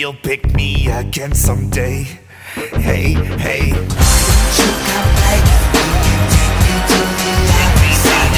you'll pick me again someday. Hey, hey. You come back, take me to the other side.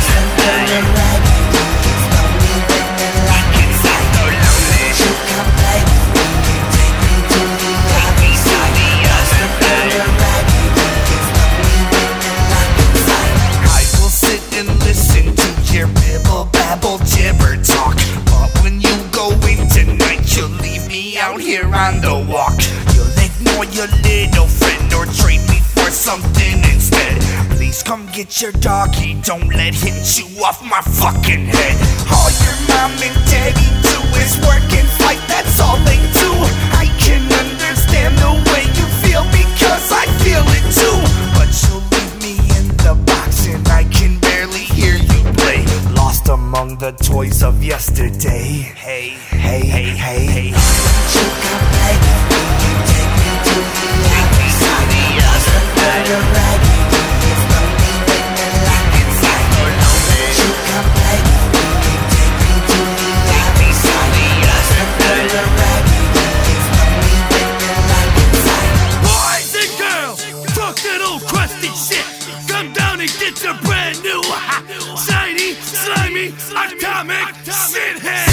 Out here on the walk, you'll ignore your little friend or trade me for something instead. Please come get your doggy, don't let him chew off my fucking head. All your mom and daddy do is work and fight, that's all they do. I can understand the way you feel because I feel it too. But you'll leave me in the box and I can barely hear you play. Lost among the toys of yesterday. Hey, hey, hey, hey, hey. You come back, take me to the other side. Better ride, it's lonely when you're locked inside. You come back, take me to the other side. Better ride, it's lonely when you're locked inside. Boys and girls, fuck that old crusty shit. Come down and get your brand new, shiny, slimy, atomic shithead.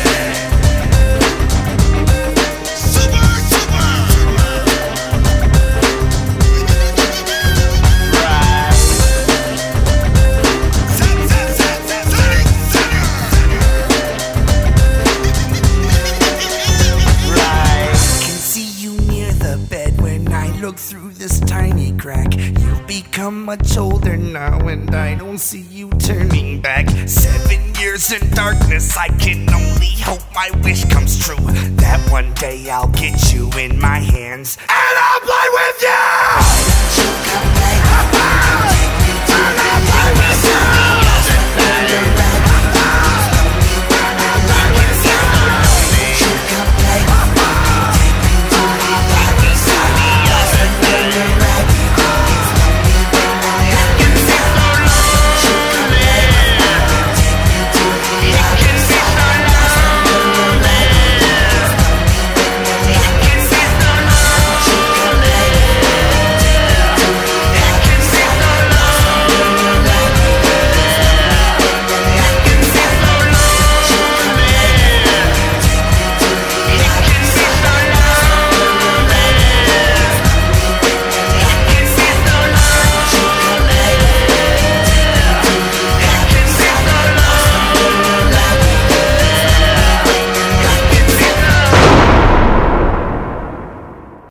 Look through this tiny crack. You've become much older now, and I don't see you turning back. 7 years in darkness, I can only hope my wish comes true. That one day I'll get you in my hands, and I'll play with you!